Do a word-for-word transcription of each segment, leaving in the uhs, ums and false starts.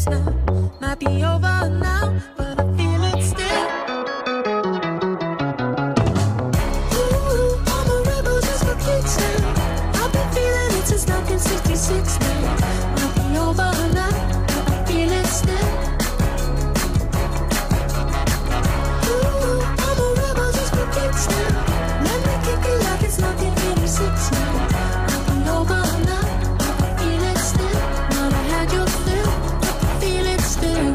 steps now. Might be over now, but I feel it still. Ooh, I'm a rebel just for kicks now. I've been feeling it since nineteen sixty-six now. Might be over now, but I feel it still. Ooh, I'm a rebel just for kicks now. Let me kick it like it's nineteen eighty-six now. Might be over now, but I feel it still. Not I had your fill, but I feel it still.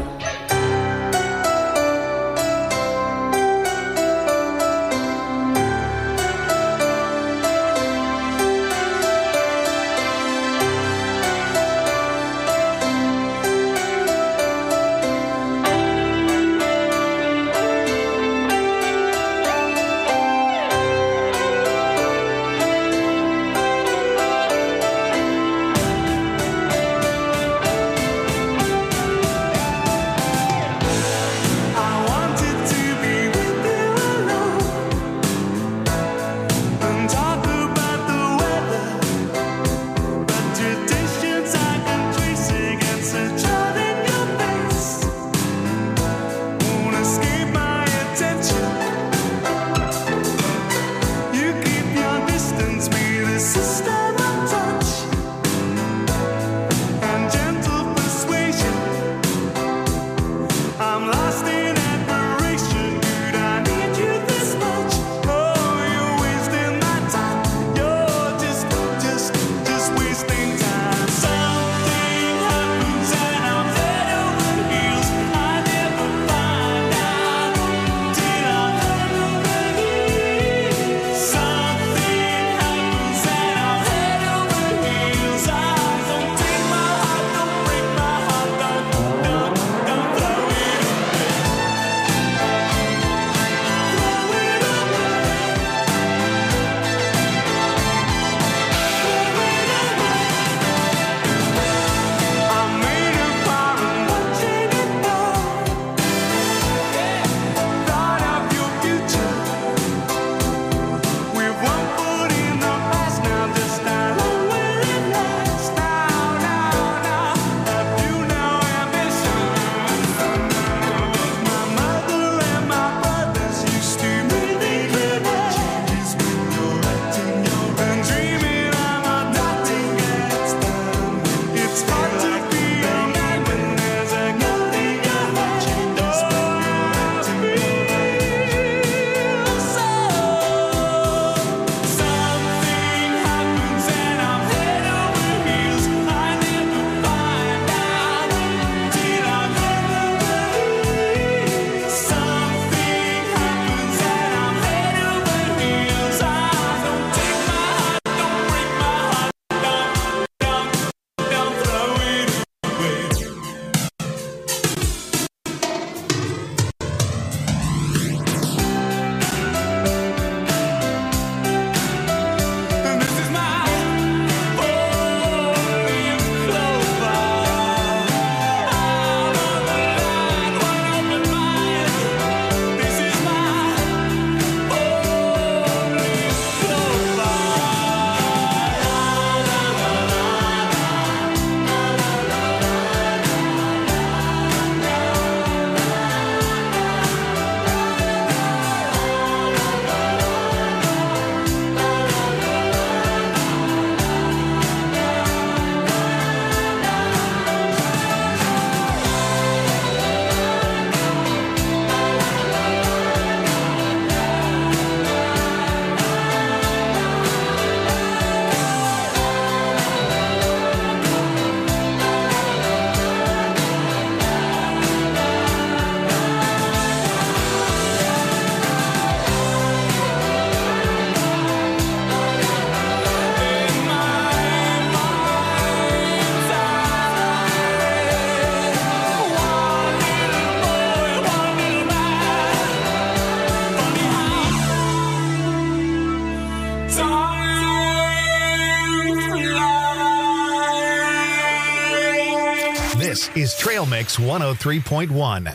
This is Trail Mix one oh three point one.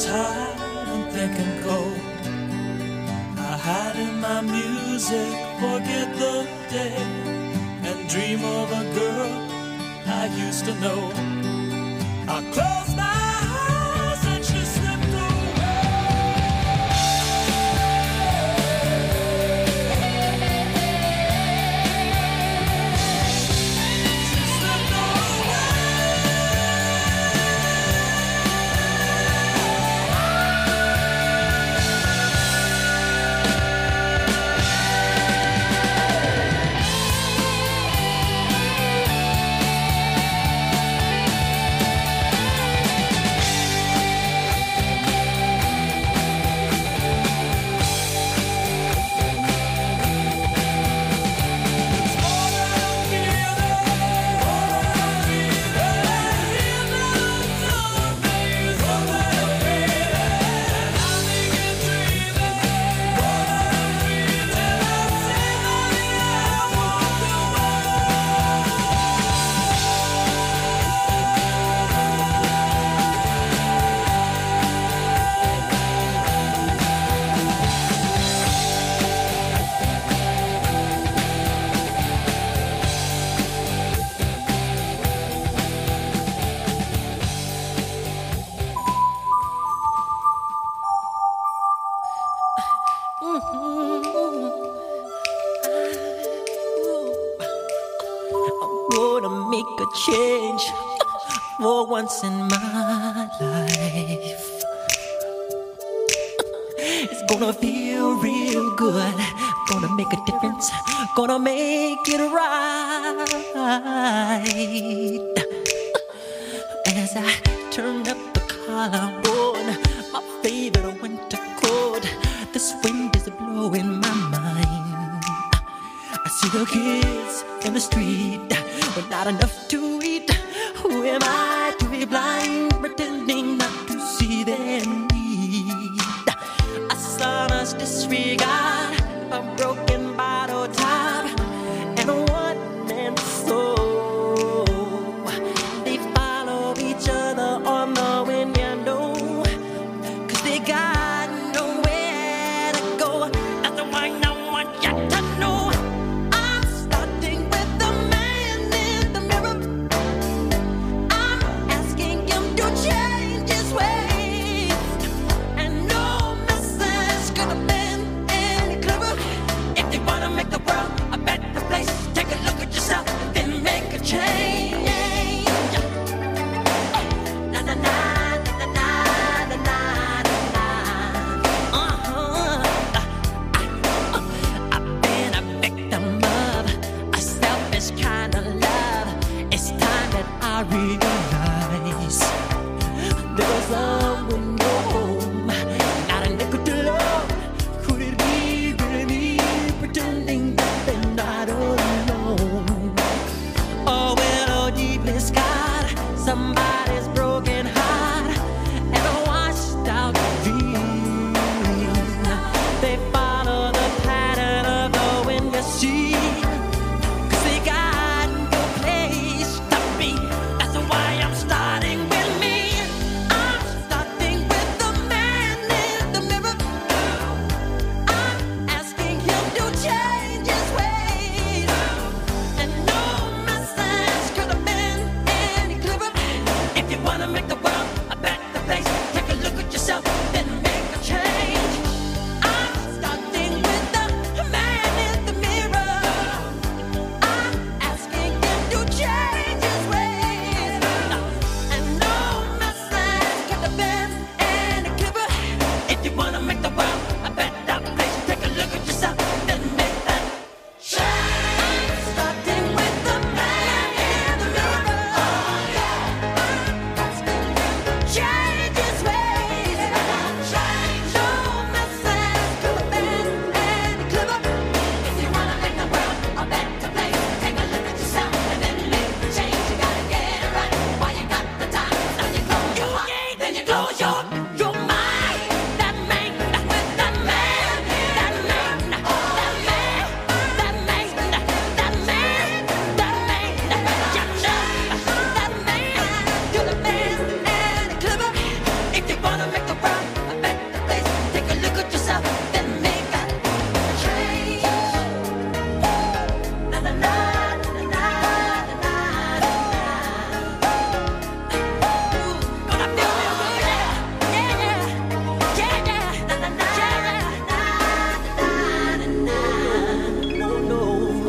tired and thinking cold. I hide in my music, forget the day, and dream of a girl I used to know. I close my eyes and she slipped away. She slipped away. Make a change for once in my life. It's gonna feel real good. Gonna make a difference. Gonna make it right. As I turn up the collar on my favorite winter coat, this wind is blowing my mind. I see the kids in the street with not enough to eat. Who am I to be blind, pretending not to see their need? A son's disregard, a broken bottle top, and a one-man soul. They follow each other on the window, 'cause they got nowhere to go. That's the one I want you to know. I'm starting with the man in the mirror. I'm wanna make the world a better place. Take a look at yourself, then make a change. Na na na na na na na. Ooh, gonna feel real good, yeah, yeah, yeah, yeah, yeah. Na na na na na na. No, no,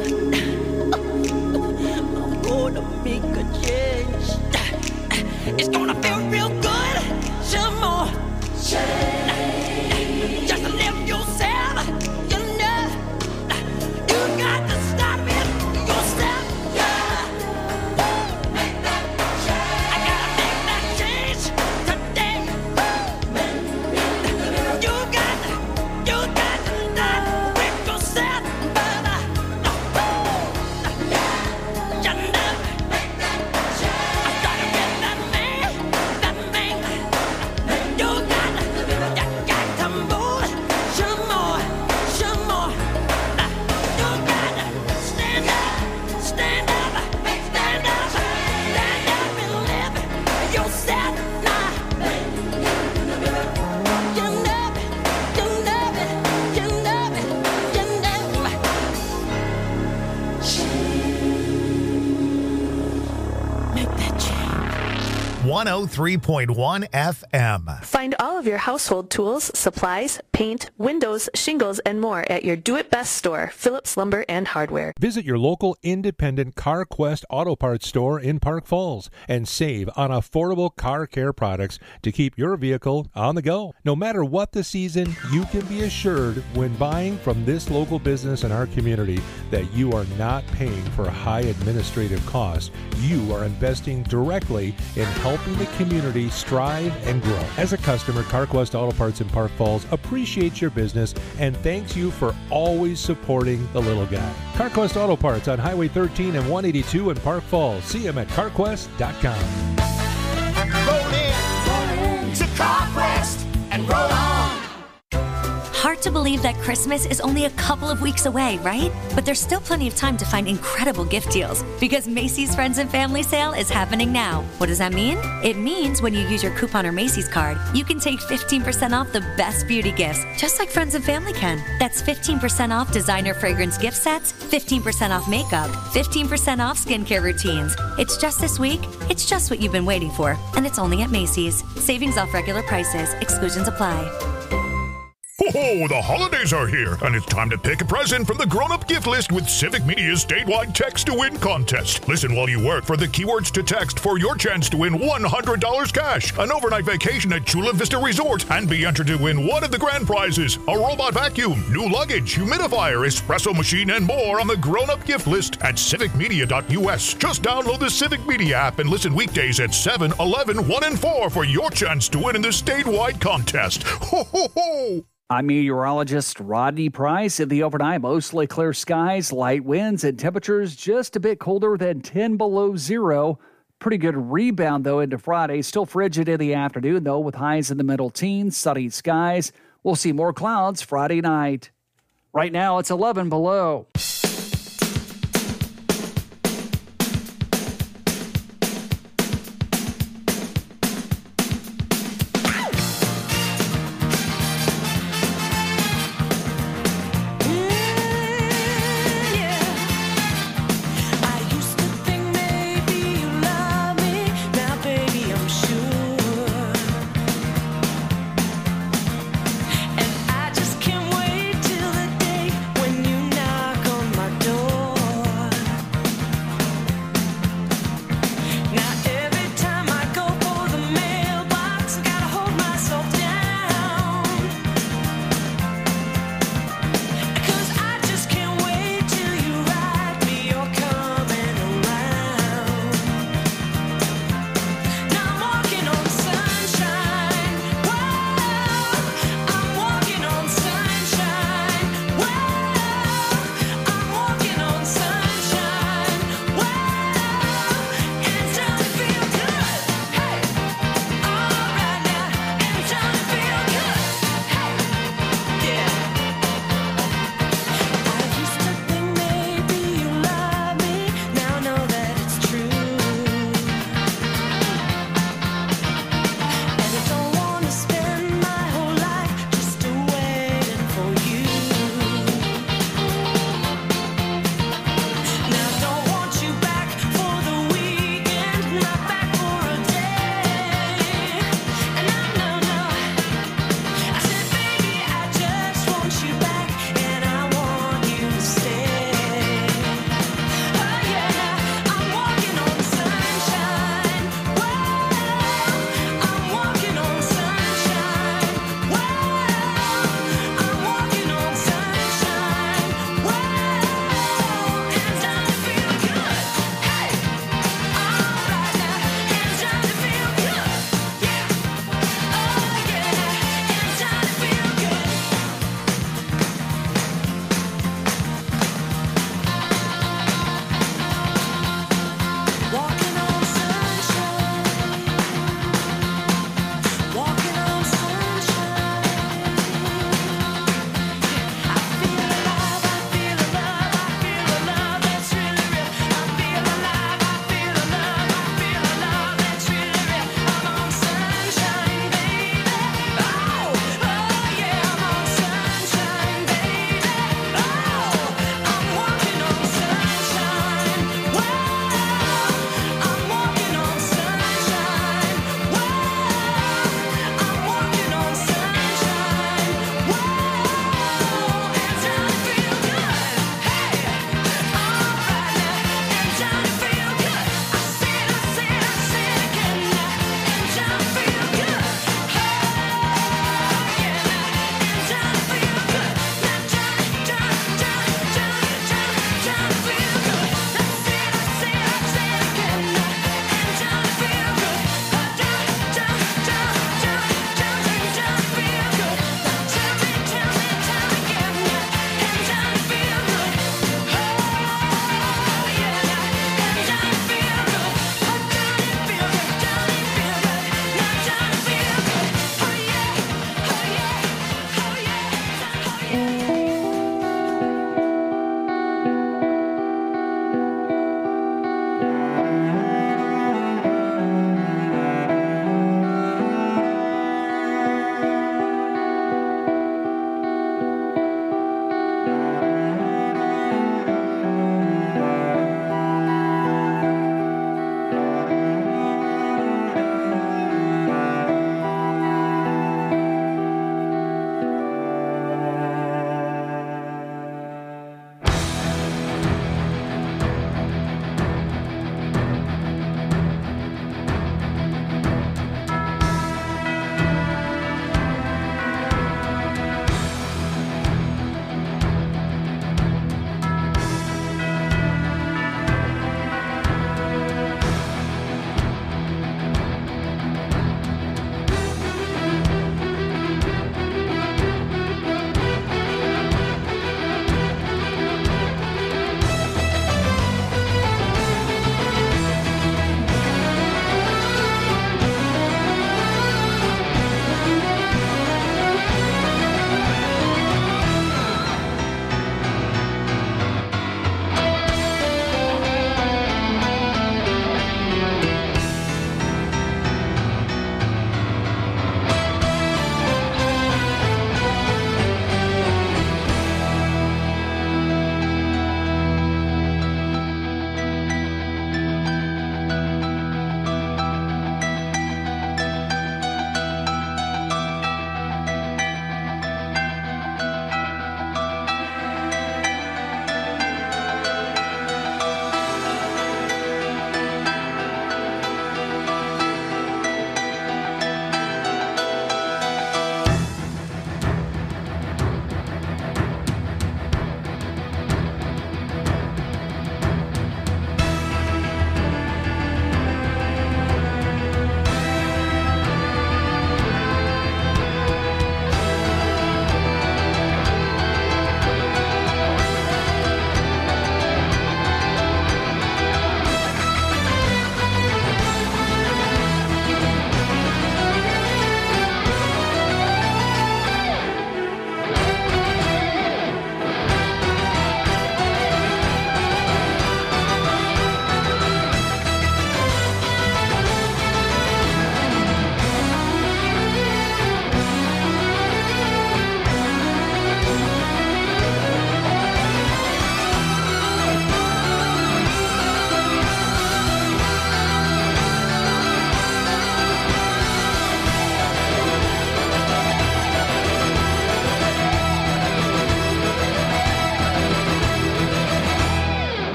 I'm gonna make a change. It's gonna feel real good. Some more. Just live yourself. You know, you got to start with yourself. Yeah. Make that change. I gotta make that change today. You got to, you got to start with yourself, brother. You know, make that change. I started with that man, that man. You got to, you got to move some more, some more. You got to stand up, stand up, stand up, stand up and live yourself now. You know it, you know it, you know it, you know it. Make that change. one oh three point one F M. Find all of your household tools, supplies, paint, windows, shingles, and more at your do-it-best store, Phillips Lumber and Hardware. Visit your local independent CarQuest Auto Parts store in Park Falls and save on affordable car care products to keep your vehicle on the go. No matter what the season, you can be assured when buying from this local business in our community that you are not paying for high administrative costs. You are investing directly in helping the community strive and grow. As a customer, CarQuest Auto Parts in Park Falls appreciates your business and thanks you for always supporting the little guy. CarQuest Auto Parts on Highway thirteen and one eighty-two in Park Falls. See them at carquest dot com. Roll in, roll in to CarQuest and roll on. Hard to believe that Christmas is only a couple of weeks away, right? But there's still plenty of time to find incredible gift deals because Macy's Friends and Family Sale is happening now. What does that mean? It means when you use your coupon or Macy's card, you can take fifteen percent off the best beauty gifts, just like Friends and Family can. That's fifteen percent off designer fragrance gift sets, fifteen percent off makeup, fifteen percent off skincare routines. It's just this week. It's just what you've been waiting for, and it's only at Macy's. Savings off regular prices. Exclusions apply. Oh, the holidays are here, and it's time to pick a present from the grown-up gift list with Civic Media's statewide Text to Win contest. Listen while you work for the keywords to text for your chance to win one hundred dollars cash, an overnight vacation at Chula Vista Resort, and be entered to win one of the grand prizes, a robot vacuum, new luggage, humidifier, espresso machine, and more on the grown-up gift list at civic media dot U S. Just download the Civic Media app and listen weekdays at seven, eleven, one, and four for your chance to win in the statewide contest. Ho, ho, ho! I'm meteorologist Rodney Price. In the overnight, mostly clear skies, light winds, and temperatures just a bit colder than ten below zero. Pretty good rebound, though, into Friday. Still frigid in the afternoon, though, with highs in the middle teens, sunny skies. We'll see more clouds Friday night. Right now, it's eleven below. And I just can't wait till the day when you knock on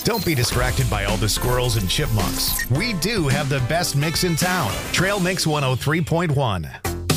Don't be distracted by all the squirrels and chipmunks. We do have the best mix in town. Trail Mix one oh three point one.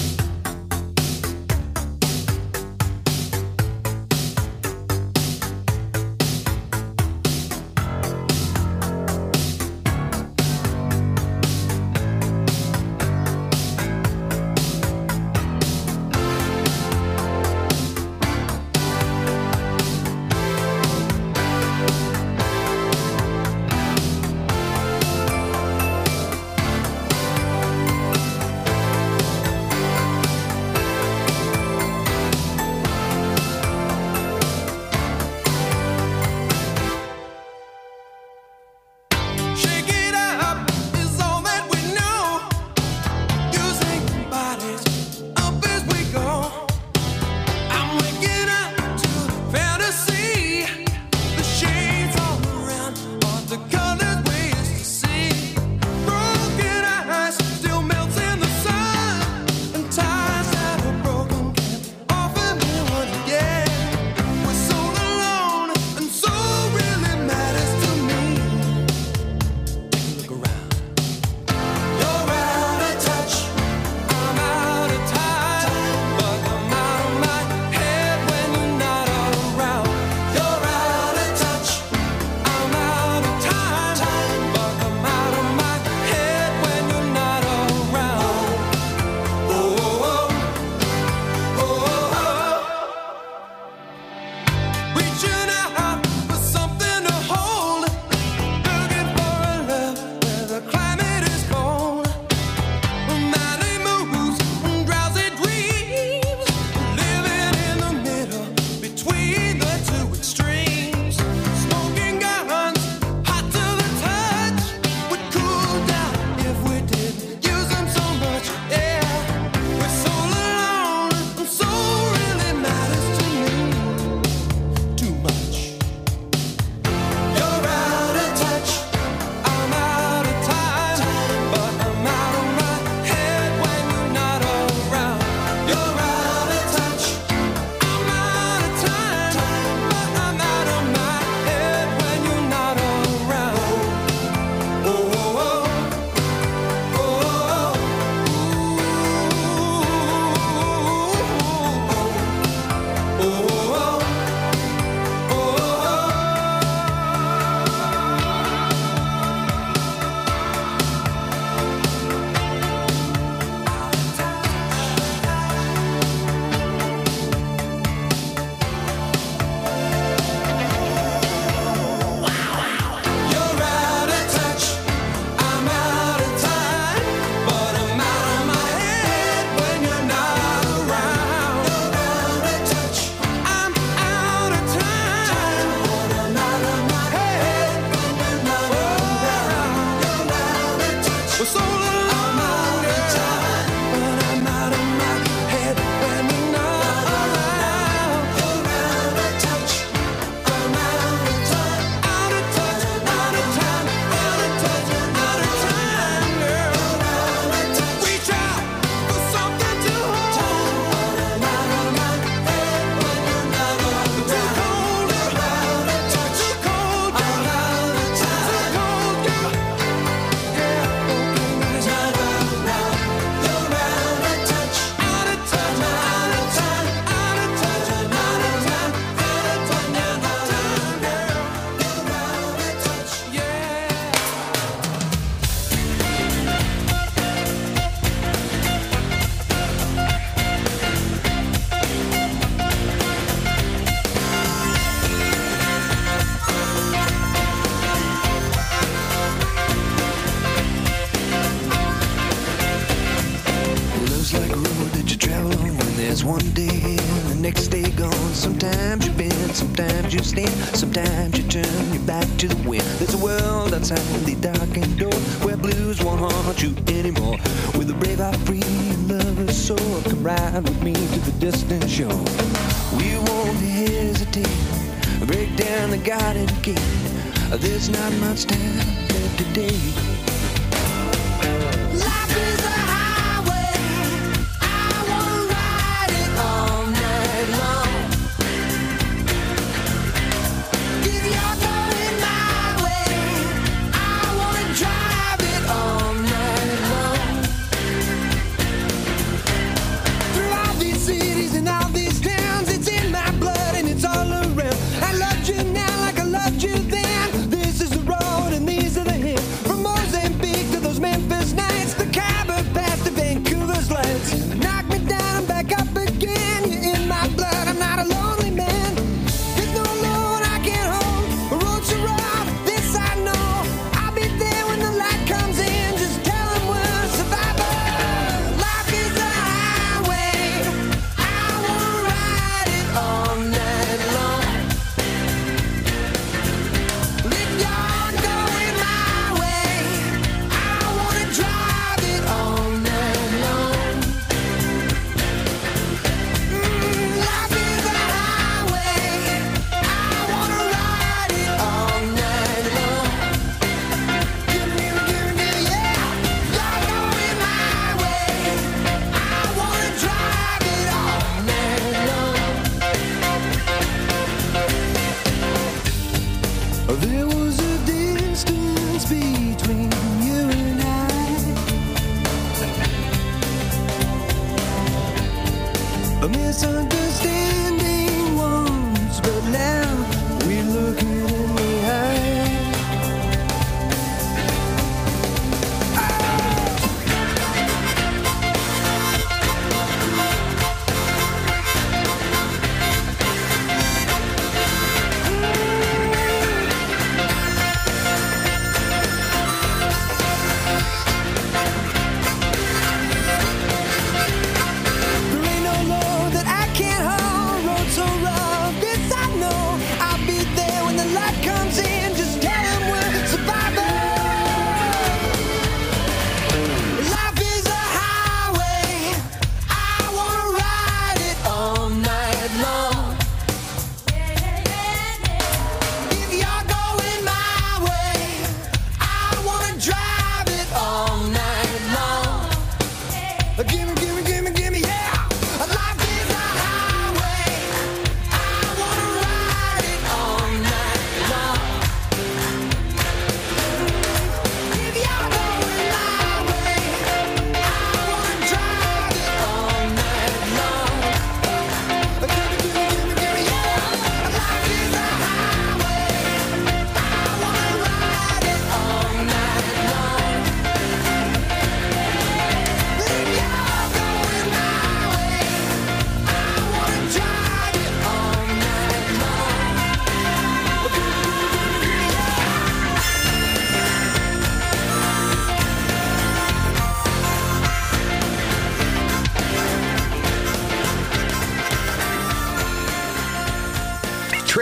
Sometimes you bend, sometimes you stand, sometimes you turn your back to the wind. There's a world outside the darkened door where blues won't haunt you anymore. With a brave heart free and lover's soul, come ride with me to the distant shore. We won't hesitate, break down the garden gate. There's not much time left today. Life is a highway, I wanna ride it all night long. Give your going my way.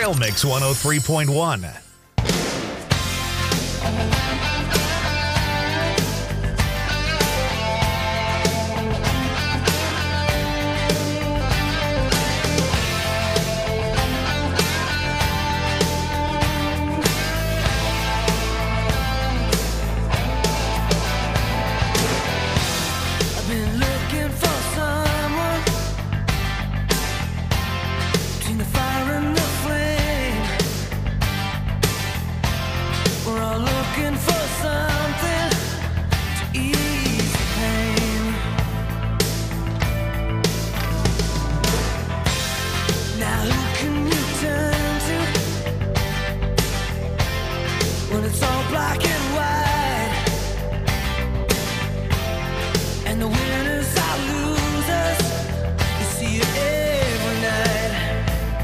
Trail Mix one oh three point one.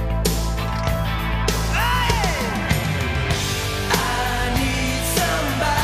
Somebody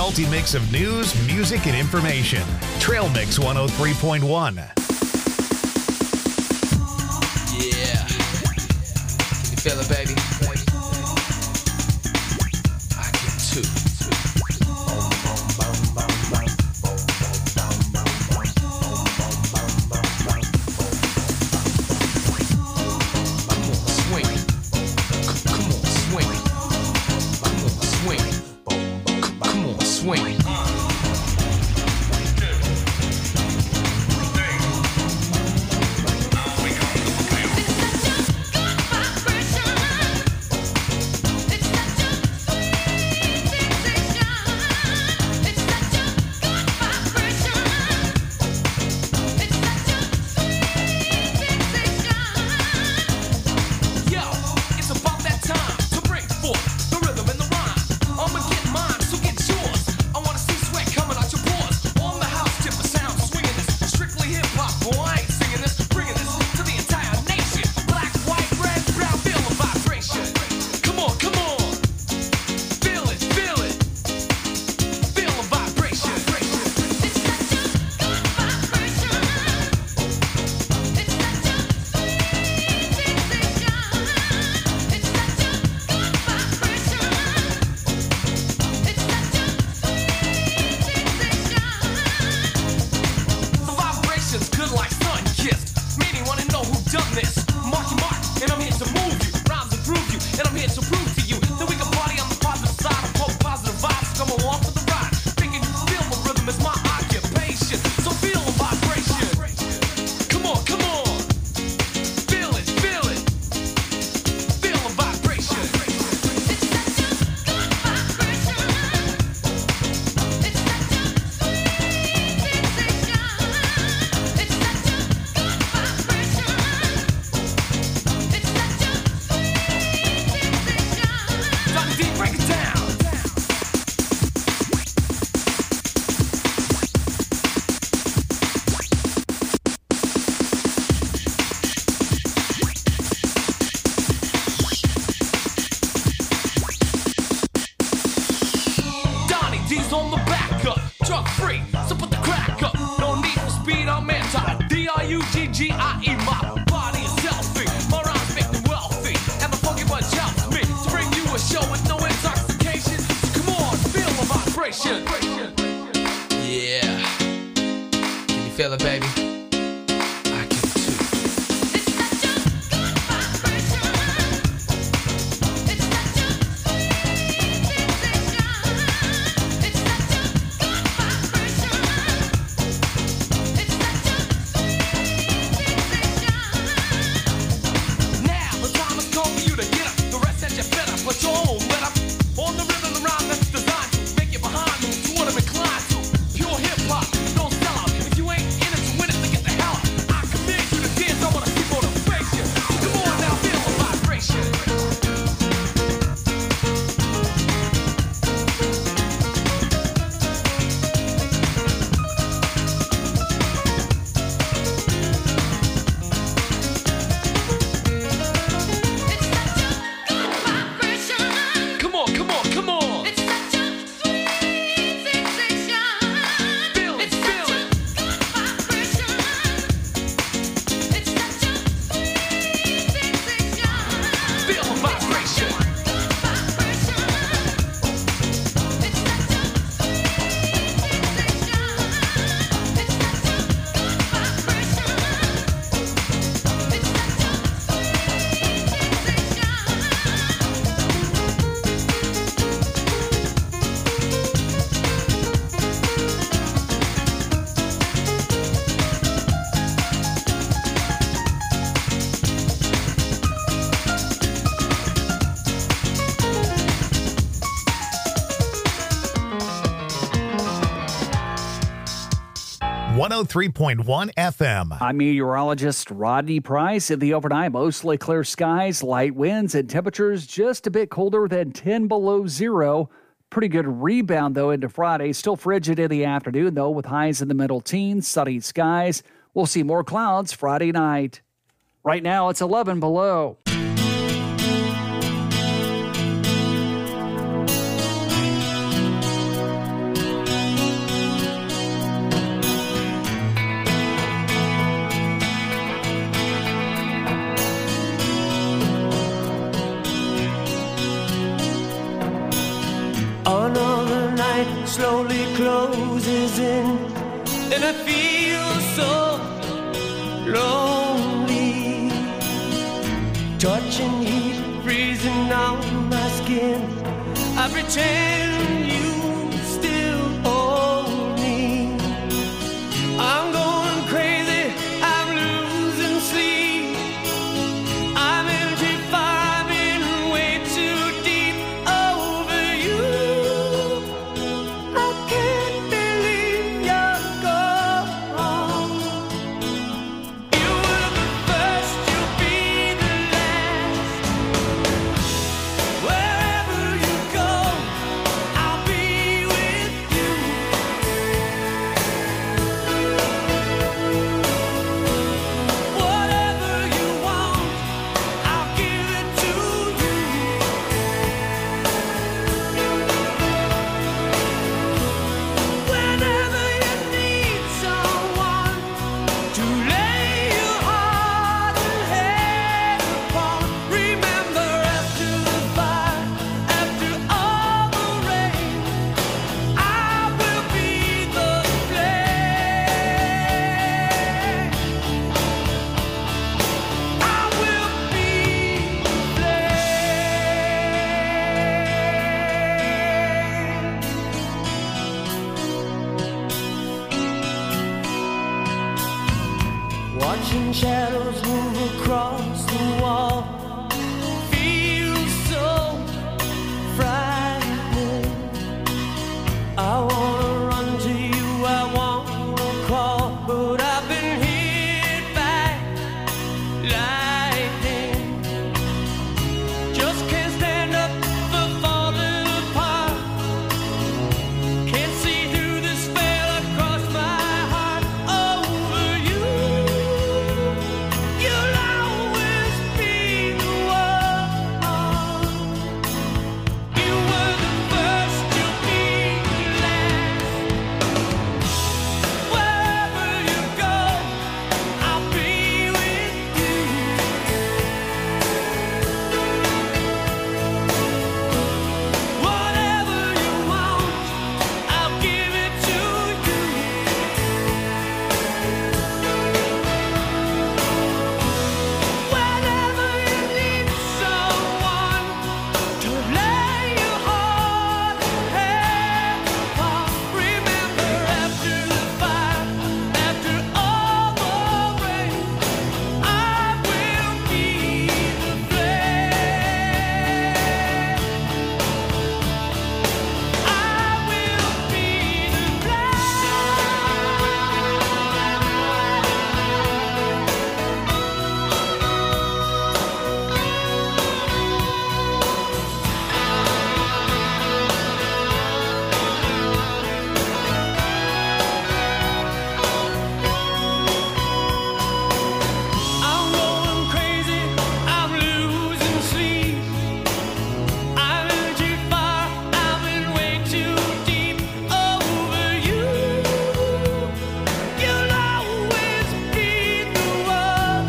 multi-mix of news, music, and information. Trail Mix one oh three point one. Yeah. Can you feel it, baby? I can too. Swing. one oh three point one F M. I'm meteorologist Rodney Price. In the overnight, mostly clear skies, light winds, and temperatures just a bit colder than ten below zero. Pretty good rebound, though, into Friday. Still frigid in the afternoon, though, with highs in the middle teens, sunny skies. We'll see more clouds Friday night. Right now, it's eleven below. slowly closes in, and I feel so lonely. Touching heat, freezing on my skin. I pretend you still hold me. I'm going crazy, I'm losing sleep. I'm in too far, I've been way too deep over you. I can't believe you're gone. You were the first, you'll be the last. Wherever you go, I'll be with you. Whatever you want, I'll give it to you. Whenever you need someone to lay your heart and head upon, remember after the fire, after all the rain, I will be the flame. I will be the flame. Watching shadows move across the wall feels so frightening. I wanna run to you, I wanna crawl, but I've been hit by lightning. Just can't stand up for falling apart. Can't see through this veil across my heart over you. You'll always be the one. You were the first, you'll be the last. Wherever you go, I'll be with you. Whatever you want, I'll give it to you. Whenever you need someone to lay your heart and head upon, remember after the fire, after all the rain, I will be the flame. I will be the I'm going crazy, I'm losing sleep. I'm in too far, I've been way too deep over you. You'll always be the one.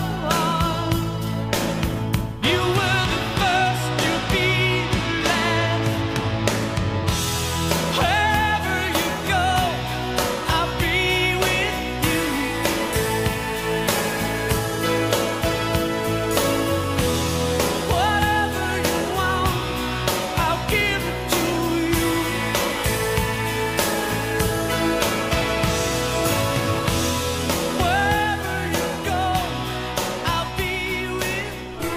You were the first, you'll be the last. Wherever you go, I'll be with you. Whatever you want, I'll give it to you. Wherever you go, I'll be with you.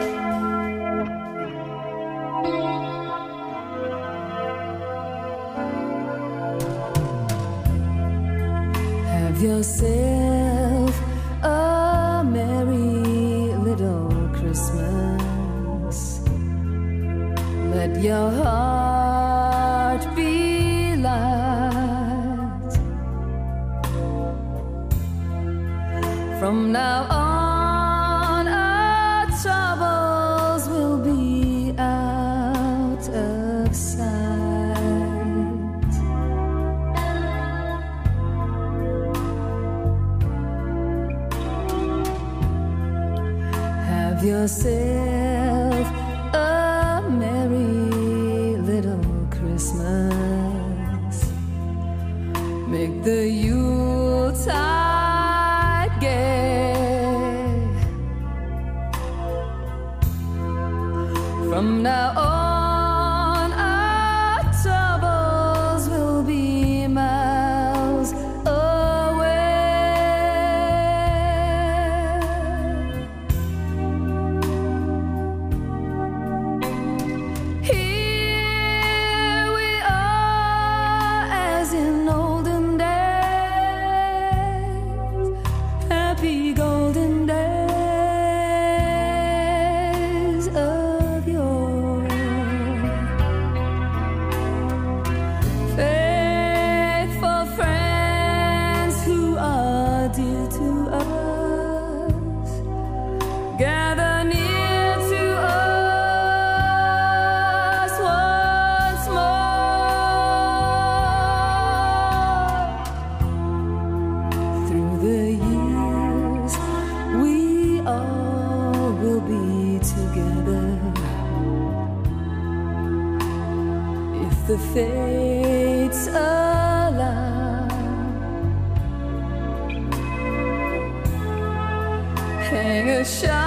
Have yourself a merry little Christmas. Let your heart be light. From now on, our troubles will be out of sight. Have yourself a merry little Christmas. Make the Yuletide gay. From now on, our troubles will be miles away. Here we are, as in olden days, happy golden days of yore. Faithful friends who are dear to us, gather near to us once more. Through the years, we all will be together. If the fates allow, hang a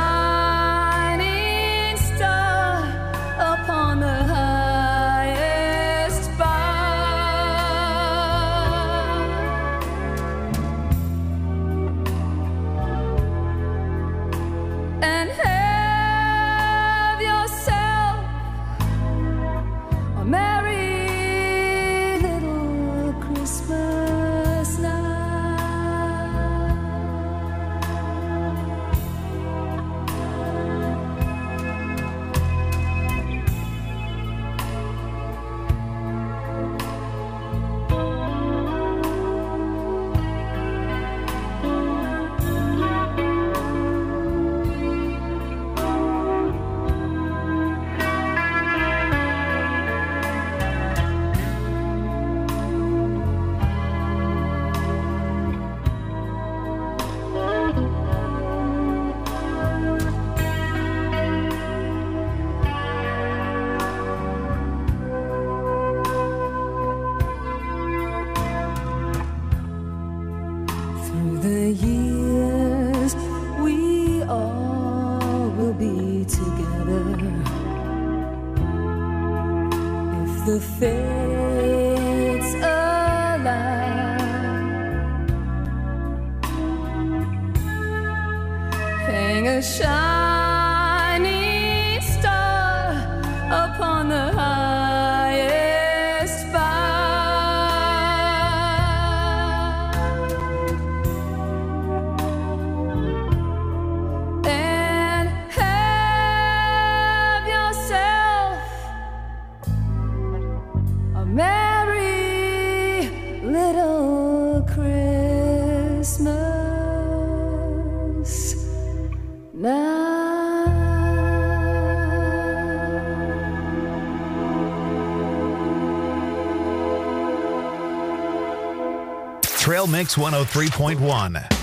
shining star upon the highest bough, and have yourself a merry little Christmas night. Through the years, we all will be together. If the fates allow, hang a shining star upon the highest bough, and have yourself a merry little Christmas night. Trail Mix one oh three point one.